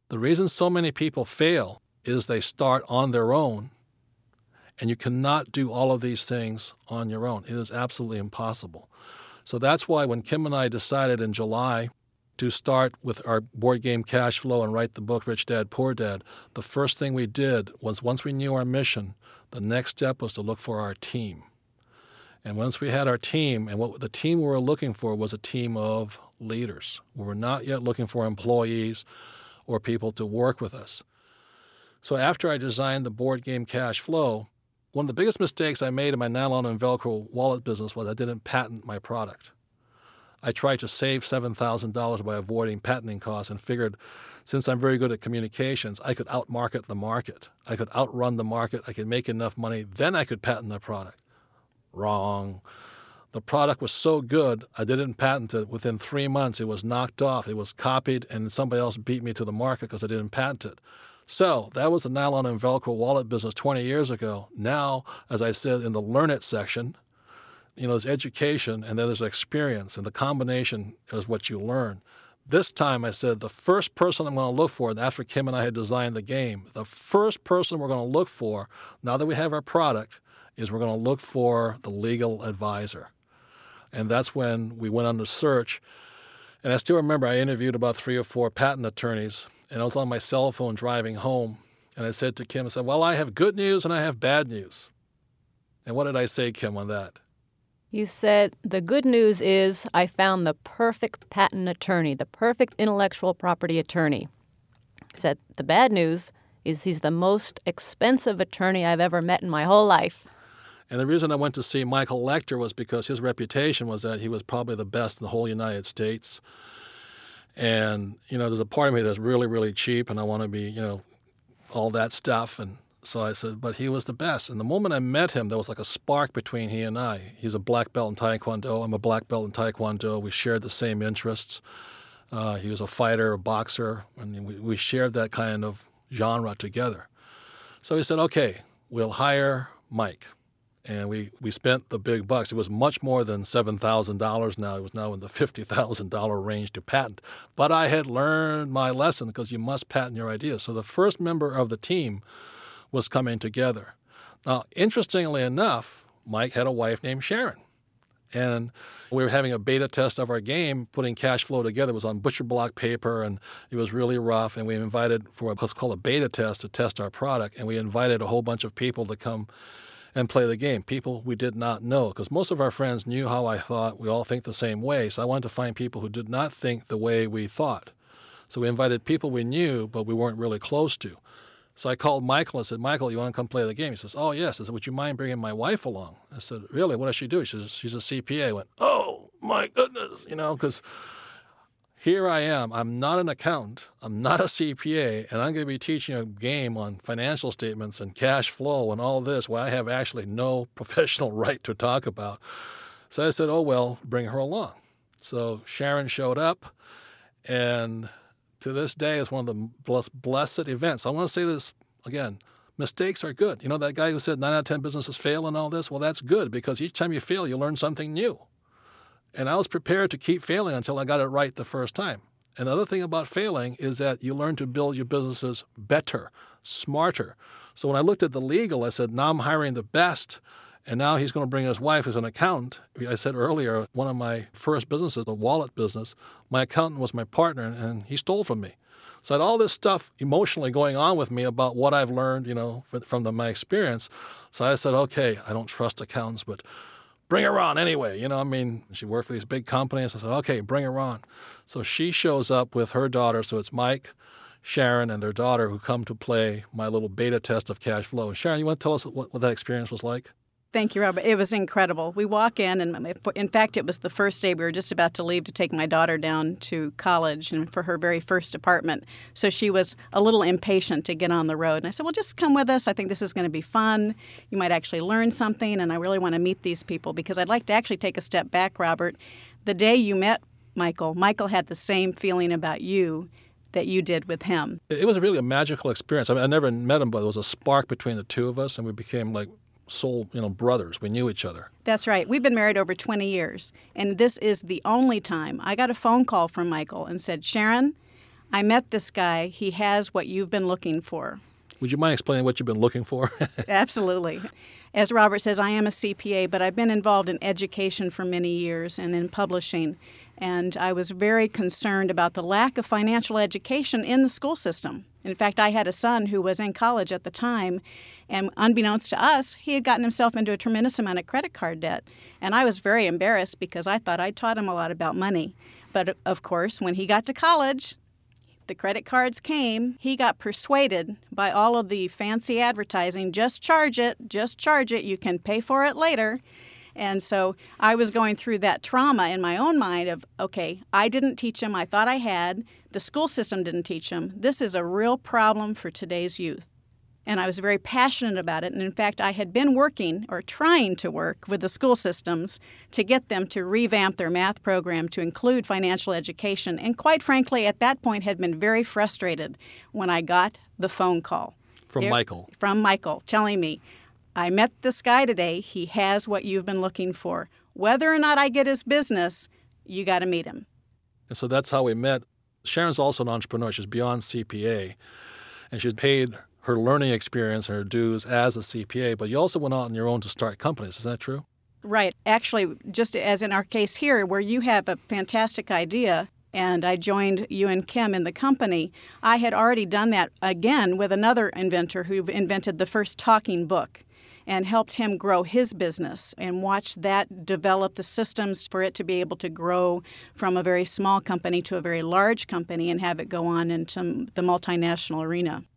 The reason so many people fail is they start on their own, and you cannot do all of these things on your own. It is absolutely impossible. So that's why when Kim and I decided in July to start with our board game cash flow and write the book Rich Dad, Poor Dad, the first thing we did was once we knew our mission, the next step was to look for our team. And once we had our team, and what the team we were looking for was a team of leaders. We were not yet looking for employees or people to work with us. So after I designed the board game cash flow, one of the biggest mistakes I made in my nylon and Velcro wallet business was I didn't patent my product. I tried to save $7,000 by avoiding patenting costs and figured since I'm very good at communications, I could outmarket the market. I could outrun the market. I could make enough money. Then I could patent the product. Wrong. The product was so good, I didn't patent it. Within 3 months, it was knocked off. It was copied, and somebody else beat me to the market because I didn't patent it. So that was the nylon and Velcro wallet business 20 years ago. Now, as I said in the Learn It section, there's education and then there's experience, and the combination is what you learn. This time I said the first person I'm going to look for, after Kim and I had designed the game, the first person we're going to look for, now that we have our product, is we're going to look for the legal advisor. And that's when we went on the search. And I still remember I interviewed about 3 or 4 patent attorneys, and I was on my cell phone driving home, and I said to Kim, I said, well, I have good news and I have bad news. And what did I say, Kim, on that? You said, the good news is I found the perfect patent attorney, the perfect intellectual property attorney. I said, the bad news is he's the most expensive attorney I've ever met in my whole life. And the reason I went to see Michael Lecter was because his reputation was that he was probably the best in the whole United States. And, there's a part of me that's really, really cheap, and I want to be, all that stuff. And so I said, but he was the best. And the moment I met him, there was like a spark between he and I. He's a black belt in Taekwondo. I'm a black belt in Taekwondo. We shared the same interests. He was a fighter, a boxer, and we shared that kind of genre together. So he said, okay, we'll hire Mike. And we spent the big bucks. It was much more than $7,000 now. It was now in the $50,000 range to patent. But I had learned my lesson because you must patent your ideas. So the first member of the team was coming together. Now, interestingly enough, Mike had a wife named Sharon. And we were having a beta test of our game, putting cash flow together. It was on butcher block paper, and it was really rough. And we invited for what's called a beta test to test our product. And we invited a whole bunch of people to come and play the game, people we did not know, because most of our friends knew how I thought. We all think the same way, so I wanted to find people who did not think the way we thought. So we invited people we knew, but we weren't really close to. So I called Michael and said, Michael, you want to come play the game? He says, oh, yes. I said, would you mind bringing my wife along? I said, really? What does she do? She says, she's a CPA. I went, oh, my goodness, because here I am. I'm not an accountant. I'm not a CPA, and I'm going to be teaching a game on financial statements and cash flow and all this where I have actually no professional right to talk about. So I said, oh, well, bring her along. So Sharon showed up, and to this day is one of the most blessed events. I want to say this again. Mistakes are good. That guy who said 9 out of 10 businesses fail and all this? Well, that's good because each time you fail, you learn something new. And I was prepared to keep failing until I got it right the first time. Another thing about failing is that you learn to build your businesses better, smarter. So when I looked at the legal, I said, now I'm hiring the best, and now he's going to bring his wife who's an accountant. I said earlier, one of my first businesses, the wallet business, my accountant was my partner, and he stole from me. So I had all this stuff emotionally going on with me about what I've learned, from my experience. So I said, okay, I don't trust accountants, but bring her on anyway. She worked for these big companies. I said, okay, bring her on. So she shows up with her daughter. So it's Mike, Sharon, and their daughter who come to play my little beta test of cash flow. Sharon, you want to tell us what that experience was like? Thank you, Robert. It was incredible. We walk in, and in fact, it was the first day we were just about to leave to take my daughter down to college and for her very first apartment. So she was a little impatient to get on the road. And I said, well, just come with us. I think this is going to be fun. You might actually learn something, and I really want to meet these people because I'd like to actually take a step back, Robert. The day you met Michael had the same feeling about you that you did with him. It was really a magical experience. I never met him, but there was a spark between the two of us, and we became like soul, brothers. We knew each other. That's right. We've been married over 20 years, and this is the only time I got a phone call from Michael and said, Sharon, I met this guy. He has what you've been looking for. Would you mind explaining what you've been looking for? Absolutely. As Robert says, I am a CPA, but I've been involved in education for many years and in publishing. And I was very concerned about the lack of financial education in the school system. In fact, I had a son who was in college at the time, and unbeknownst to us, he had gotten himself into a tremendous amount of credit card debt. And I was very embarrassed because I thought I'd taught him a lot about money. But of course, when he got to college, the credit cards came. He got persuaded by all of the fancy advertising, just charge it, you can pay for it later. And so I was going through that trauma in my own mind of, okay, I didn't teach him, I thought I had. The school system didn't teach him. This is a real problem for today's youth. And I was very passionate about it. And in fact, I had been working or trying to work with the school systems to get them to revamp their math program to include financial education. And quite frankly, at that point, had been very frustrated when I got the phone call. From Michael. From Michael, telling me, I met this guy today. He has what you've been looking for. Whether or not I get his business, you got to meet him. And so that's how we met. Sharon's also an entrepreneur. She's beyond CPA. And she's paid her learning experience and her dues as a CPA, but you also went out on your own to start companies. Is that true? Right. Actually, just as in our case here, where you have a fantastic idea, and I joined you and Kim in the company, I had already done that again with another inventor who invented the first talking book and helped him grow his business and watched that develop the systems for it to be able to grow from a very small company to a very large company and have it go on into the multinational arena.